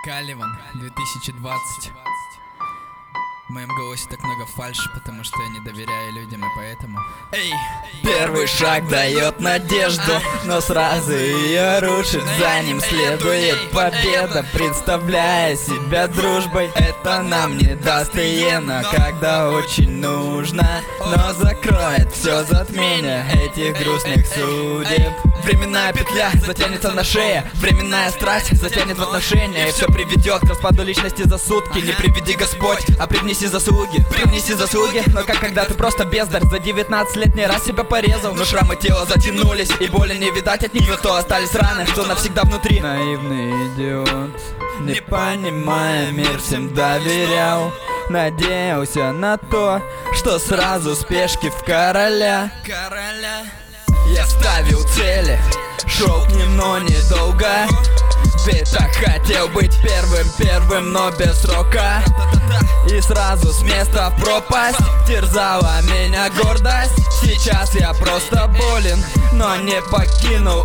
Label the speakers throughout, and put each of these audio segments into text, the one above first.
Speaker 1: Каливан, 2020. В моем голосе так много фальши, потому что я не доверяю людям, и поэтому... Эй!
Speaker 2: Первый шаг дает надежду, но сразу ее рушит. За ним следует победа, представляя себя дружбой. Это нам не даст иена, когда очень нужно, но закроет все затмение этих грустных судеб. Временная петля затянется на шее, временная страсть затянет в отношения, и все приведет к распаду личности за сутки. Не приведи Господь, а привнеси заслуги. Но как когда ты просто бездарь, за 19 лет не раз себя порезал, но шрамы тела затянулись, и боли не видать от них, зато остались раны, что навсегда внутри. Наивный идиот, не понимая мир, всем доверял, надеялся на то, что сразу спешки в короля. Я ставил цели, шел к ним, но недолго. Ведь так хотел быть первым, но без срока. И сразу с места в пропасть терзала меня гордость. Сейчас я просто болен, но не покинул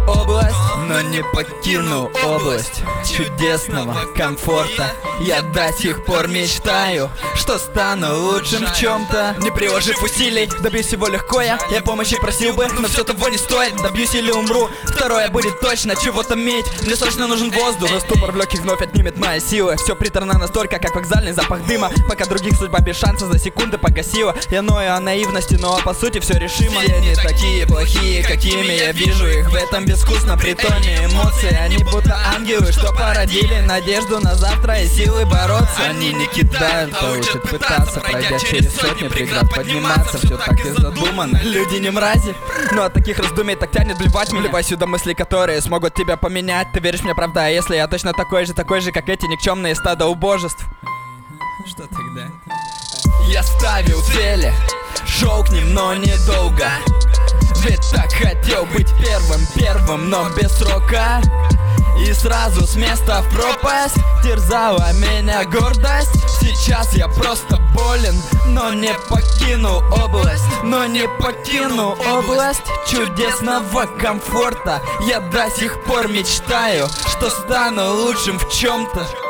Speaker 2: область чудесного комфорта. Я до сих пор мечтаю, что стану лучшим в чем-то. Не приложив усилий, добьюсь всего легко я помощи просил бы, но все того не стоит. Добьюсь или умру, второе будет точно. Чего-то медь, мне срочно нужен воздух. Но ступор в легких вновь отнимет мои силы. Все приторно настолько, как вокзальный запах дыма. Пока других судьба без шанса за секунды погасила. Я ною о наивности, но по сути все решимо. Все не такие плохие, какими я вижу их. В этом безвкусно притоне эмоций. Они будто ангелы, что породили надежду на завтра и силы бороться. Они не кидают, а учат пытаться, пройдя через сотни преград, подниматься. Все так и задумано. Люди не мрази, но от таких раздумий так тянет блевать меня. Вливай сюда мысли, которые смогут тебя поменять. Ты веришь мне, правда, а если я точно такой же, как эти никчемные стада убожеств?
Speaker 1: Что тогда?
Speaker 2: Я ставил цели, шел к ним, но недолго. Ведь так хотел быть первым, но без срока. И сразу с места в пропасть терзала меня гордость. Сейчас я просто болен, но не покину область чудесного комфорта. Я до сих пор мечтаю, что стану лучшим в чем-то.